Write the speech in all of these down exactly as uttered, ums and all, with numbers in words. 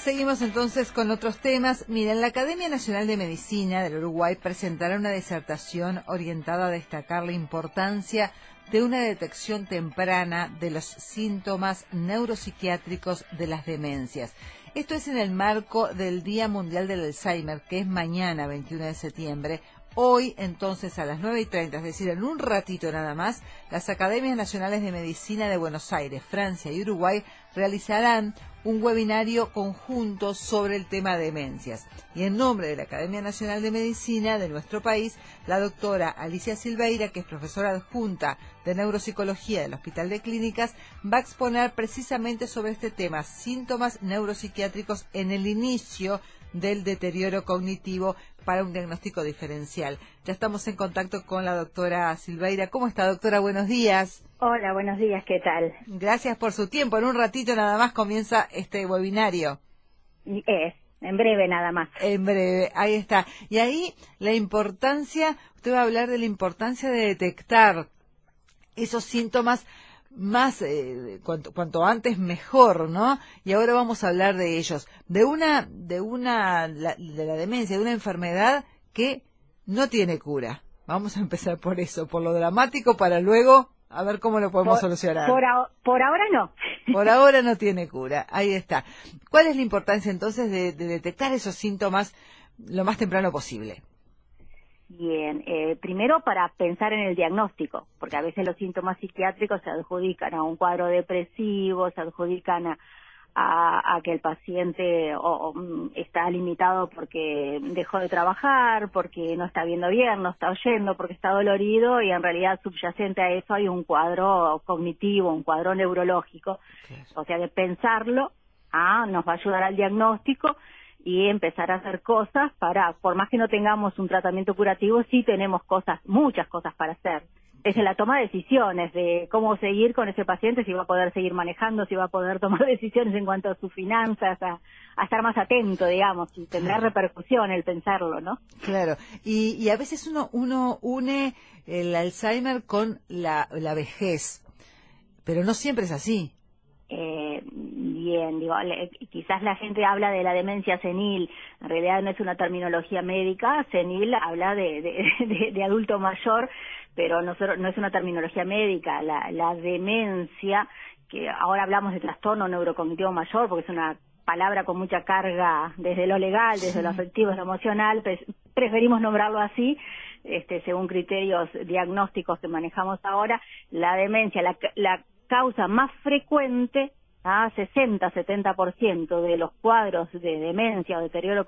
seguimos entonces con otros temas. Mira, la Academia Nacional de Medicina del Uruguay presentará una disertación orientada a destacar la importancia de una detección temprana de los síntomas neuropsiquiátricos de las demencias. Esto es en el marco del Día Mundial del Alzheimer, que es mañana, veintiuno de septiembre. Hoy, entonces, a las nueve y treinta, es decir, en un ratito nada más, las Academias Nacionales de Medicina de Buenos Aires, Francia y Uruguay realizarán un webinario conjunto sobre el tema de demencias. Y en nombre de la Academia Nacional de Medicina de nuestro país, la doctora Alicia Silveira, que es profesora adjunta de Neuropsicología del Hospital de Clínicas, va a exponer precisamente sobre este tema, síntomas neuropsiquiátricos en el inicio del deterioro cognitivo para un diagnóstico diferencial. Ya estamos en contacto con la doctora Silveira. ¿Cómo está, doctora? Buenos días. Hola, buenos días, ¿qué tal? Gracias por su tiempo. En un ratito nada más comienza este webinario. Es, en breve nada más. En breve, ahí está. Y ahí la importancia, usted va a hablar de la importancia de detectar esos síntomas más, eh, cuanto, cuanto antes mejor, ¿no? Y ahora vamos a hablar de ellos, de una, de una, la, de la demencia, de una enfermedad que no tiene cura. Vamos a empezar por eso, por lo dramático, para luego a ver cómo lo podemos por, solucionar. Por, a, por ahora no. Por ahora no tiene cura, ahí está. ¿Cuál es la importancia entonces de, de detectar esos síntomas lo más temprano posible? Bien, eh, primero para pensar en el diagnóstico, porque a veces los síntomas psiquiátricos se adjudican a un cuadro depresivo, se adjudican a, a, a que el paciente o, o, está limitado porque dejó de trabajar, porque no está viendo bien, no está oyendo, porque está dolorido, y en realidad subyacente a eso hay un cuadro cognitivo, un cuadro neurológico. Claro. O sea que pensarlo ah, nos va a ayudar al diagnóstico y empezar a hacer cosas para, por más que no tengamos un tratamiento curativo, sí tenemos cosas, muchas cosas para hacer. Desde la toma de decisiones, de cómo seguir con ese paciente, si va a poder seguir manejando, si va a poder tomar decisiones en cuanto a sus finanzas, a, a estar más atento, digamos, y tendrá repercusión el pensarlo, ¿no? Claro, y, y a veces uno, uno une el Alzheimer con la, la vejez, pero no siempre es así. Eh, bien, digo, le, quizás la gente habla de la demencia senil, en realidad no es una terminología médica, senil habla de, de, de, de adulto mayor, pero no, no es una terminología médica. La, la demencia, que ahora hablamos de trastorno neurocognitivo mayor, porque es una palabra con mucha carga desde lo legal, desde lo afectivo, lo emocional, pues preferimos nombrarlo así, este, según criterios diagnósticos que manejamos ahora. La demencia, la, la causa más frecuente, a sesenta a setenta por ciento de los cuadros de demencia o deterioro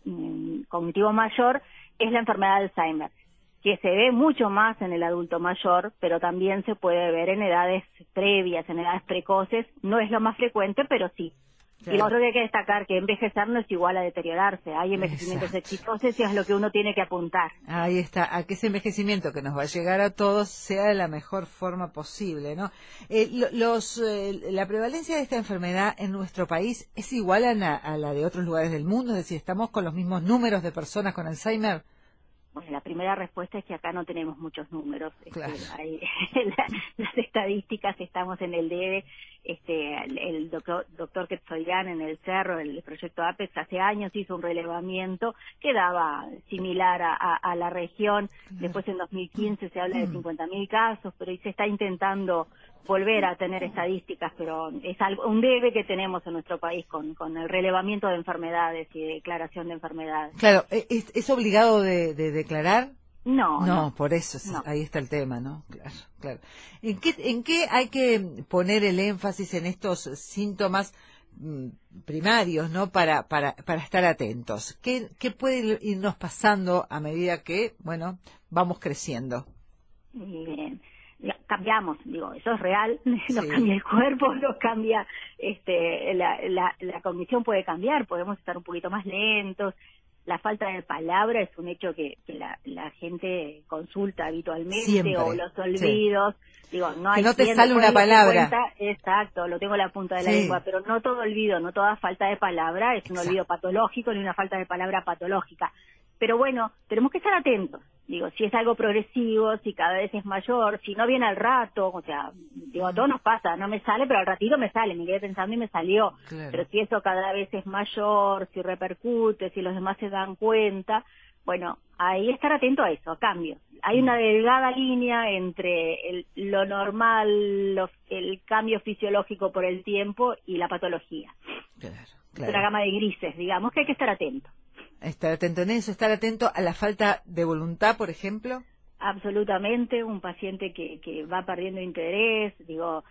cognitivo mayor, es la enfermedad de Alzheimer, que se ve mucho más en el adulto mayor, pero también se puede ver en edades previas, en edades precoces. No es lo más frecuente, pero sí. Claro. Y lo otro que hay que destacar, que envejecer no es igual a deteriorarse. Hay envejecimientos Exacto. exitosos y es lo que uno tiene que apuntar. Ahí está, a que ese envejecimiento que nos va a llegar a todos sea de la mejor forma posible, ¿no? Eh, los, eh, la prevalencia de esta enfermedad en nuestro país es igual a la, a la de otros lugares del mundo, es decir, ¿estamos con los mismos números de personas con Alzheimer? Bueno, la primera respuesta es que acá no tenemos muchos números. Claro. Este, hay, la, las estadísticas, estamos en el debe. Este, el, el doctor, doctor Quetzalcoatl en el Cerro, el proyecto APEX, hace años hizo un relevamiento que daba similar a, a, a la región. Claro. Después en dos mil quince se habla de cincuenta mil casos, pero se está intentando volver a tener estadísticas, pero es algo, un debe que tenemos en nuestro país con, con el relevamiento de enfermedades y declaración de enfermedades. Claro, ¿es, es obligado de, de declarar? No, no, no, por eso, no. Ahí está el tema, ¿no? Claro, claro. ¿En qué, ¿En qué hay que poner el énfasis en estos síntomas mm, primarios, ¿no? Para, para, para estar atentos. ¿Qué, qué puede irnos pasando a medida que, bueno, vamos creciendo? Bien. Cambiamos, digo, eso es real, Sí. nos cambia el cuerpo, nos cambia, este, la, la, la cognición puede cambiar, podemos estar un poquito más lentos. La falta de palabra es un hecho que, que la, la gente consulta habitualmente. Siempre. O los olvidos. Sí. Digo, no hay que no te quien sale una palabra. Cuenta, exacto, lo tengo en la punta de la sí. lengua, pero no todo olvido, no toda falta de palabra es un Exacto. olvido patológico ni una falta de palabra patológica. pero bueno, tenemos que estar atentos. Digo, si es algo progresivo, si cada vez es mayor, si no viene al rato, o sea, digo, a todos nos pasa, no me sale, pero al ratito me sale, me quedé pensando y me salió. Claro. Pero si eso cada vez es mayor, si repercute, si los demás se dan cuenta, bueno, ahí estar atento a eso, a cambios. Hay una delgada línea entre el, lo normal, lo, el cambio fisiológico por el tiempo y la patología. Claro, Es claro. una gama de grises, digamos, que hay que estar atento. Estar atento en eso, estar atento a la falta de voluntad, por ejemplo. Absolutamente, un paciente que, que va perdiendo interés, digo,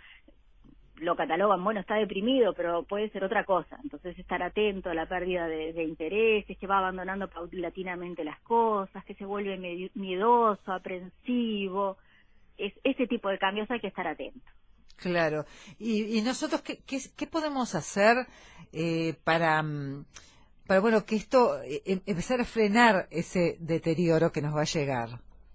lo catalogan, bueno, está deprimido, pero puede ser otra cosa. Entonces, estar atento a la pérdida de, de intereses, que va abandonando paulatinamente las cosas, que se vuelve medio, miedoso, aprensivo. Es, ese tipo de cambios hay que estar atento. Claro. ¿Y, y nosotros qué, qué, qué podemos hacer eh, para... para, bueno, que esto, eh, empezar a frenar ese deterioro que nos va a llegar?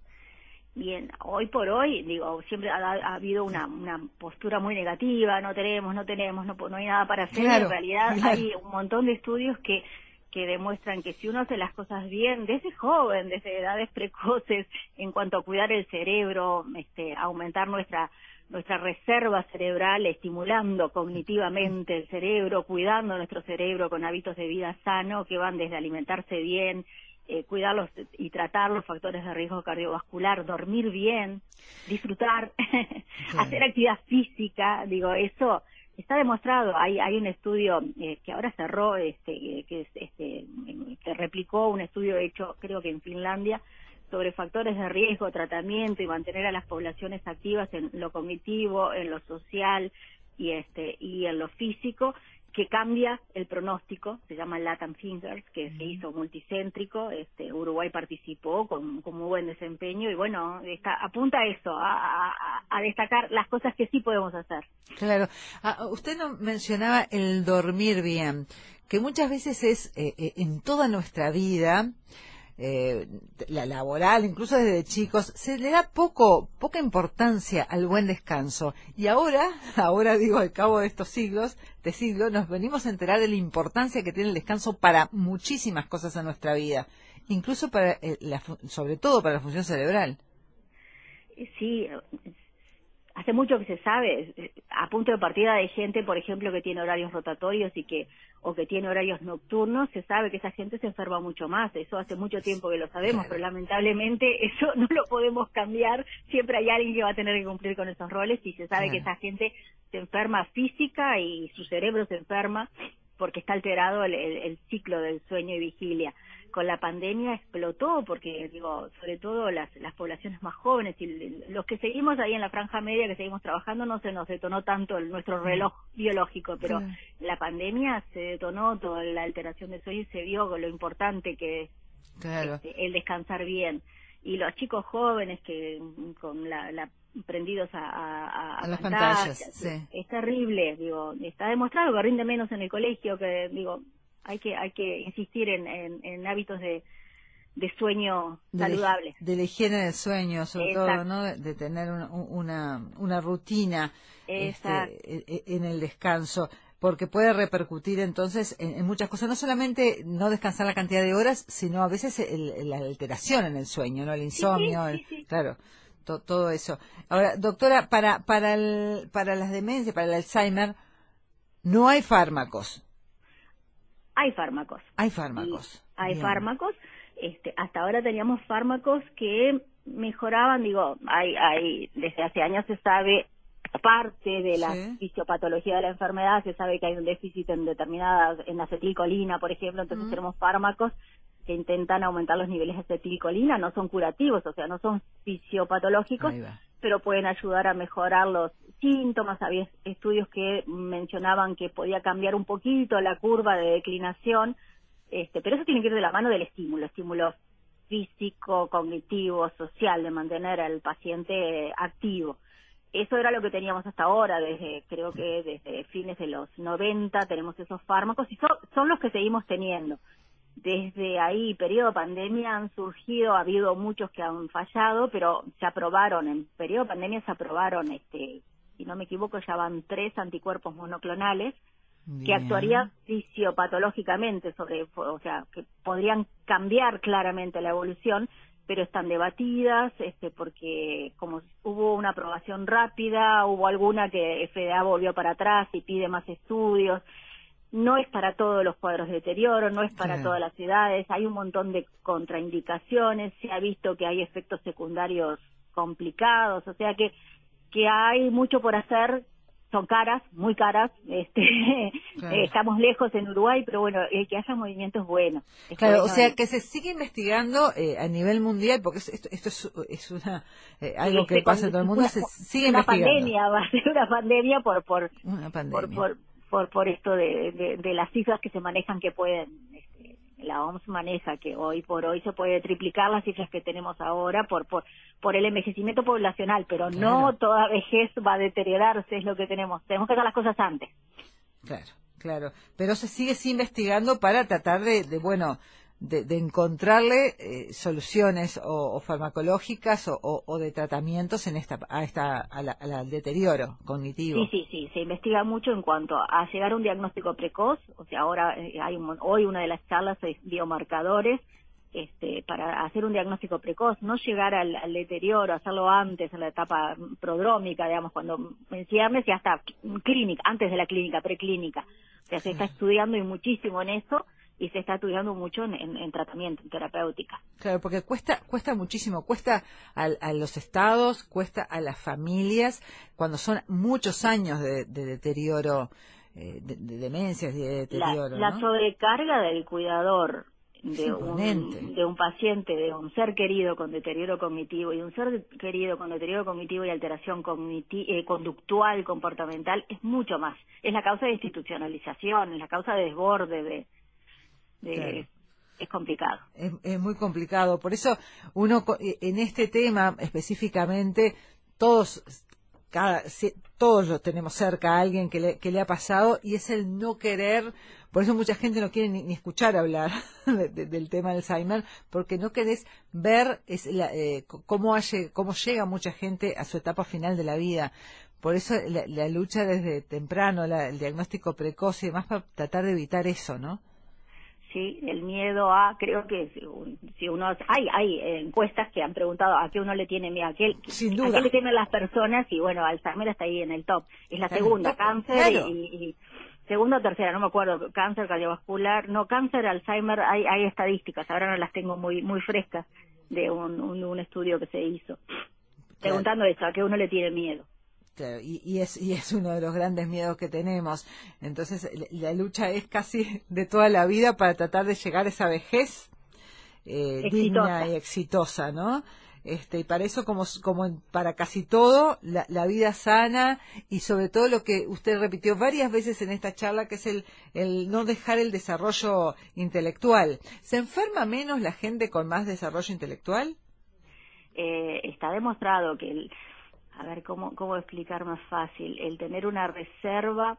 Bien, hoy por hoy, digo, siempre ha, ha habido una, una postura muy negativa, no tenemos, no tenemos, no, no hay nada para hacer. Claro, en realidad claro. hay un montón de estudios que, que demuestran que si uno hace las cosas bien, desde joven, desde edades precoces, en cuanto a cuidar el cerebro, este, aumentar nuestra nuestra reserva cerebral, estimulando cognitivamente el cerebro, cuidando nuestro cerebro con hábitos de vida sano que van desde alimentarse bien, eh, cuidar y tratar los factores de riesgo cardiovascular, dormir bien, disfrutar, sí. hacer actividad física, digo, eso está demostrado. Hay hay un estudio eh, que ahora cerró, este que este que replicó un estudio hecho creo que en Finlandia, sobre factores de riesgo, tratamiento y mantener a las poblaciones activas en lo cognitivo, en lo social y este y en lo físico, que cambia el pronóstico. Se llama Latam Fingers, que se hizo multicéntrico. Este Uruguay participó con, con muy buen desempeño y bueno, está, apunta a eso, a, a, a destacar las cosas que sí podemos hacer. Claro. Ah, usted no mencionaba el dormir bien, que muchas veces es eh, eh, en toda nuestra vida, Eh, la laboral, incluso desde chicos, se le da poco, poca importancia al buen descanso. Y ahora, ahora digo, al cabo de estos siglos, de siglos, nos venimos a enterar de la importancia que tiene el descanso para muchísimas cosas en nuestra vida, incluso para, eh, la, sobre todo para la función cerebral. Sí, hace mucho que se sabe, a punto de partida de gente, por ejemplo, que tiene horarios rotatorios y que o que tiene horarios nocturnos, se sabe que esa gente se enferma mucho más. Eso hace mucho tiempo que lo sabemos, claro. Pero lamentablemente eso no lo podemos cambiar. Siempre hay alguien que va a tener que cumplir con esos roles y se sabe claro. que esa gente se enferma física y su cerebro se enferma porque está alterado el, el, el ciclo del sueño y vigilia. Con la pandemia explotó porque, digo, sobre todo las, las poblaciones más jóvenes y los que seguimos ahí en la franja media, que seguimos trabajando, no se nos detonó tanto el, nuestro reloj biológico, pero sí. La pandemia se detonó toda la alteración del sueño y se vio lo importante que es claro. este, el descansar bien. Y los chicos jóvenes que con la, la prendidos a, a, a, a las pantallas, pantallas, sí. Es terrible, digo, está demostrado que rinde menos en el colegio, que digo, hay que hay que insistir en, en, en hábitos de, de sueño saludables. De, de la higiene del sueño, sobre Exacto. todo, ¿no? De, de tener una, una, una rutina este, en el descanso, porque puede repercutir entonces en, en muchas cosas, no solamente no descansar la cantidad de horas, sino a veces el, la alteración en el sueño, ¿no? El insomnio, sí, sí, sí, sí. El, claro, to, todo eso. Ahora, doctora, para para el, para las demencias, para el Alzheimer, no hay fármacos. Hay fármacos. Hay fármacos. Y hay Bien. fármacos. Este, hasta ahora teníamos fármacos que mejoraban, digo, hay, hay, desde hace años se sabe parte de la sí. fisiopatología de la enfermedad, se sabe que hay un déficit en determinadas, en acetilcolina, por ejemplo, entonces mm. tenemos fármacos que intentan aumentar los niveles de acetilcolina, no son curativos, o sea, no son fisiopatológicos, pero pueden ayudar a mejorar los síntomas. Había estudios que mencionaban que podía cambiar un poquito la curva de declinación, este, pero eso tiene que ir de la mano del estímulo, estímulo físico, cognitivo, social, de mantener al paciente activo. Eso era lo que teníamos hasta ahora, desde creo que desde fines de los noventa tenemos esos fármacos y son, son los que seguimos teniendo. Desde ahí, periodo pandemia, han surgido, ha habido muchos que han fallado, pero se aprobaron, en periodo pandemia se aprobaron, este, si no me equivoco, ya van tres anticuerpos monoclonales Bien. Que actuaría fisiopatológicamente sobre, o sea, que podrían cambiar claramente la evolución, pero están debatidas, este, porque como hubo una aprobación rápida, hubo alguna que F D A volvió para atrás y pide más estudios. No es para todos los cuadros de deterioro, no es para Claro. todas las edades, hay un montón de contraindicaciones, se ha visto que hay efectos secundarios complicados, o sea que, que hay mucho por hacer. Son caras, muy caras, este, Claro. estamos lejos en Uruguay, pero bueno, eh, que haya movimientos buenos. Es Claro, bueno o sea, y, que se sigue investigando eh, a nivel mundial, porque esto, esto es, es una eh, algo este, que pasa en todo el mundo, una, se sigue una investigando. pandemia, va a ser una pandemia por por Una por pandemia. por, por, por esto de, de, de las cifras que se manejan que pueden, este, la O M S maneja que hoy por hoy se puede triplicar las cifras que tenemos ahora por por por el envejecimiento poblacional, pero Claro. no toda vejez va a deteriorarse, es lo que tenemos. Tenemos que hacer las cosas antes. Claro, claro. Pero se sigue sí investigando para tratar de, de bueno, de, de encontrarle eh, soluciones o, o farmacológicas o, o, o de tratamientos en esta, a esta, a la, a la- al deterioro cognitivo. Sí, sí, sí, se investiga mucho en cuanto a llegar a un diagnóstico precoz, o sea, ahora eh, hay un, mon- hoy una de las charlas es biomarcadores, este, para hacer un diagnóstico precoz, no llegar al, al deterioro, hacerlo antes, en la etapa prodrómica, digamos, cuando en ciernes y hasta clínica, antes de la clínica, preclínica. O sea, se está estudiando y muchísimo en eso y se está estudiando mucho en, en, en tratamiento, en terapéutica. Claro, porque cuesta cuesta muchísimo, cuesta a, a los estados, cuesta a las familias, cuando son muchos años de, de deterioro, eh, de, de demencias y de La, deterioro, la ¿no? sobrecarga del cuidador Es de imponente. un, de un paciente, de un ser querido con deterioro cognitivo y un ser querido con deterioro cognitivo y alteración cogniti- eh, conductual, comportamental, es mucho más. Es la causa de institucionalización, es la causa de desborde, de, de Claro. es complicado. Es, es muy complicado. Por eso uno co- eh, en este tema específicamente, todos, cada, si- todos lo tenemos cerca a alguien que le, que le ha pasado y es el no querer. Por eso mucha gente no quiere ni, ni escuchar hablar de- de- del tema de Alzheimer, porque no querés ver es la, eh, c- cómo, halle- cómo llega mucha gente a su etapa final de la vida. Por eso la, la lucha desde temprano, la- el diagnóstico precoz y demás, para tratar de evitar eso, ¿no? Sí, el miedo a, creo que si, un- si uno, hay, hay encuestas que han preguntado a qué uno le tiene miedo, a qué, Sin a duda. qué le temen las personas y bueno, Alzheimer está ahí en el top. Es la Está en el segunda, top, cáncer claro. y, y, y segunda o tercera, no me acuerdo, cáncer cardiovascular, no, cáncer, Alzheimer, hay, hay estadísticas, ahora no las tengo muy, muy frescas de un, un, un estudio que se hizo. Preguntando eso, a qué uno le tiene miedo. Claro, y, y es y es uno de los grandes miedos que tenemos. Entonces, la, la lucha es casi de toda la vida para tratar de llegar a esa vejez eh, digna Exitosa. y exitosa, ¿no? Este, y para eso, como, como en- para casi todo, la, la vida sana y sobre todo lo que usted repitió varias veces en esta charla, que es el, el no dejar el desarrollo intelectual. ¿Se enferma menos la gente con más desarrollo intelectual? Eh, está demostrado que el, a ver cómo cómo explicar más fácil, el tener una reserva,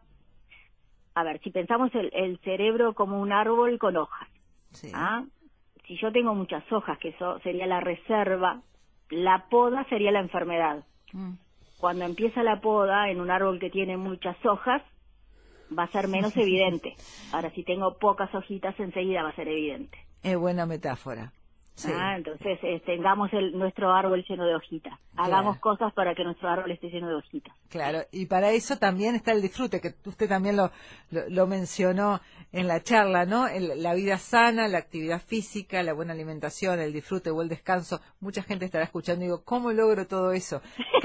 a ver, si pensamos el, el cerebro como un árbol con hojas, Sí. ¿ah? Si yo tengo muchas hojas, que eso sería la reserva, la poda sería la enfermedad. Mm. Cuando empieza la poda en un árbol que tiene muchas hojas, va a ser menos evidente. Ahora, si tengo pocas hojitas, enseguida va a ser evidente. Es buena metáfora. Sí. Ah, entonces eh, tengamos el, nuestro árbol lleno de hojitas. Hagamos Claro. cosas para que nuestro árbol esté lleno de hojitas. Claro, y para eso también está el disfrute, que usted también lo, lo, lo mencionó en la charla, ¿no? El- la vida sana, la actividad física, la buena alimentación, el disfrute o el descanso. Mucha gente estará escuchando y digo, ¿cómo logro todo eso?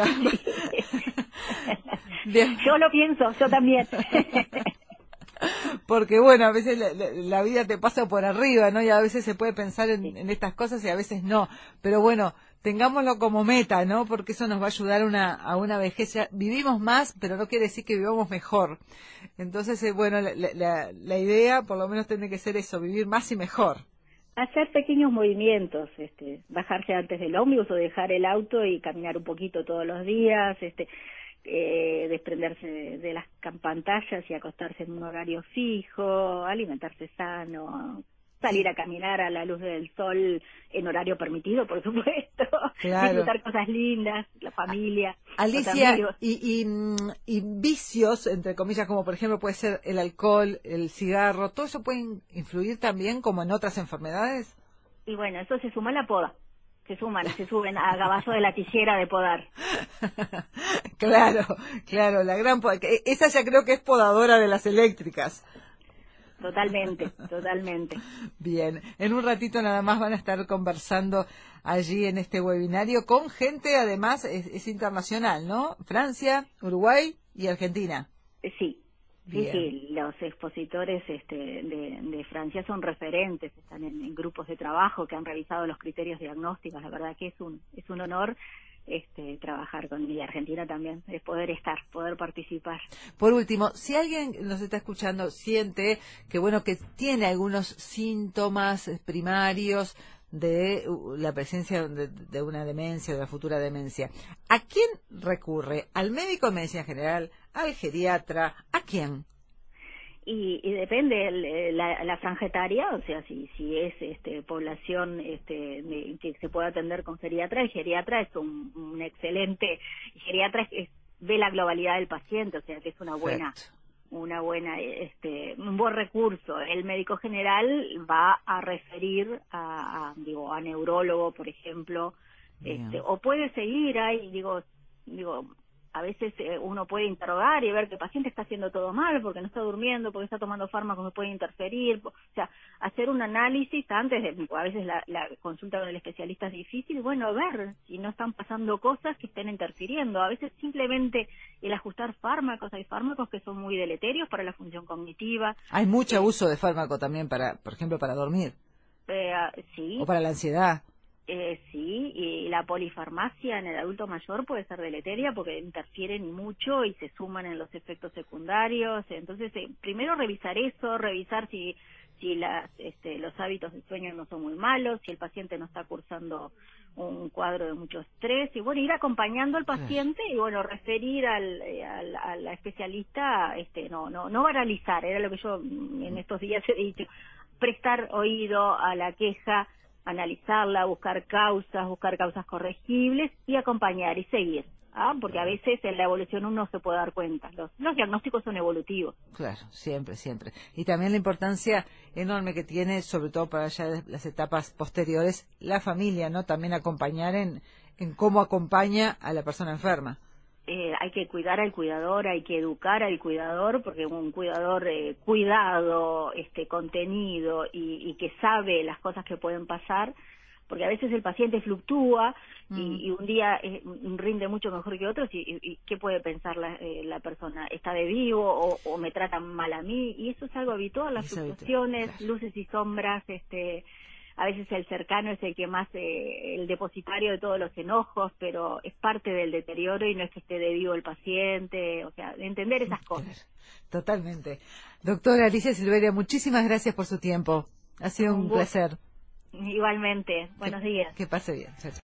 Bien. Yo lo pienso, yo también. Porque bueno, a veces la, la- la vida te pasa por arriba, ¿no? Y a veces se puede pensar en, en estas cosas y a veces no. Pero bueno, tengámoslo como meta, ¿no? Porque eso nos va a ayudar a una, a una vejez. Ya vivimos más, pero no quiere decir que vivamos mejor. Entonces, eh, bueno, la, la, la- la idea por lo menos tiene que ser eso, vivir más y mejor. Hacer pequeños movimientos, este, bajarse antes del ómnibus o dejar el auto y caminar un poquito todos los días, este, eh, desprenderse de, de las pantallas y acostarse en un horario fijo, alimentarse sano, salir a caminar a la luz del sol en horario permitido, por supuesto, claro. disfrutar cosas lindas, la familia, Alicia, los amigos. Y, y, y vicios, entre comillas, como por ejemplo puede ser el alcohol, el cigarro, ¿todo eso puede influir también como en otras enfermedades? Y bueno, eso se suma a la poda. Se suman, se suben a gabazo de la tijera de podar. Claro, claro, la gran poda. Esa ya creo que es podadora de las eléctricas. Totalmente, totalmente. Bien, en un ratito nada más van a estar conversando allí en este webinario con gente, además, es, es internacional, ¿no? Francia, Uruguay y Argentina. Sí. Bien. Sí, sí, los expositores este, de, de Francia son referentes, están en, en grupos de trabajo que han revisado los criterios diagnósticos. La verdad que es un es un honor este, trabajar con y Argentina también, es poder estar, poder participar. Por último, si alguien nos está escuchando siente que bueno que tiene algunos síntomas primarios de la presencia de, de una demencia, de la futura demencia, ¿a quién recurre? ¿Al médico de medicina general? ¿Al geriatra? ¿A quién? Y, y depende el, la, la franja etaria, o sea, si si es este, población este, de, que se puede atender con geriatra, el geriatra es un, un excelente, el geriatra es, es, ve la globalidad del paciente, o sea, que es una buena, Perfecto. una buena, este, un buen recurso. El médico general va a referir a, a digo, a neurólogo, por ejemplo, este, o puede seguir ahí, digo, digo. A veces eh, uno puede interrogar y ver que el paciente está haciendo todo mal, porque no está durmiendo, porque está tomando fármacos que pueden interferir, o sea, hacer un análisis antes de, a veces la, la consulta con el especialista es difícil, bueno, ver si no están pasando cosas que estén interfiriendo. A veces simplemente el ajustar fármacos, hay fármacos que son muy deleterios para la función cognitiva. Hay mucho eh, uso de fármaco también para, por ejemplo, para dormir. Eh, sí. O para la ansiedad. Eh, sí, y la polifarmacia en el adulto mayor puede ser deleteria porque interfieren mucho y se suman en los efectos secundarios. Entonces, eh, primero revisar eso, revisar si si las, este, los hábitos de sueño no son muy malos, si el paciente no está cursando un cuadro de mucho estrés, y bueno, ir acompañando al paciente y bueno, referir al, eh, al, al especialista, este, no, no, no banalizar, era lo que yo en estos días he dicho, prestar oído a la queja, analizarla, buscar causas, buscar causas corregibles y acompañar y seguir, ¿ah? Porque a veces en la evolución uno se puede dar cuenta. Los, los diagnósticos son evolutivos. Claro, siempre, siempre. Y también la importancia enorme que tiene, sobre todo para ya las etapas posteriores, la familia, ¿no? También acompañar en, en cómo acompaña a la persona enferma. Eh, hay que cuidar al cuidador, hay que educar al cuidador, porque un cuidador eh, cuidado, este, contenido y, y que sabe las cosas que pueden pasar, porque a veces el paciente fluctúa y, mm. y un día eh, rinde mucho mejor que otros y, y, y ¿qué puede pensar la, eh, la persona? ¿Está de vivo o, o me tratan mal a mí? Y eso es algo habitual, las fluctuaciones, claro. Luces y sombras, este... A veces el cercano es el que más, eh, el depositario de todos los enojos, pero es parte del deterioro y no es que esté de vivo el paciente, o sea, entender esas cosas. Totalmente. Doctora Alicia Silveria, muchísimas gracias por su tiempo. Ha sido un, un placer. Igualmente. Buenos que, días. Que pase bien. Chao, chao.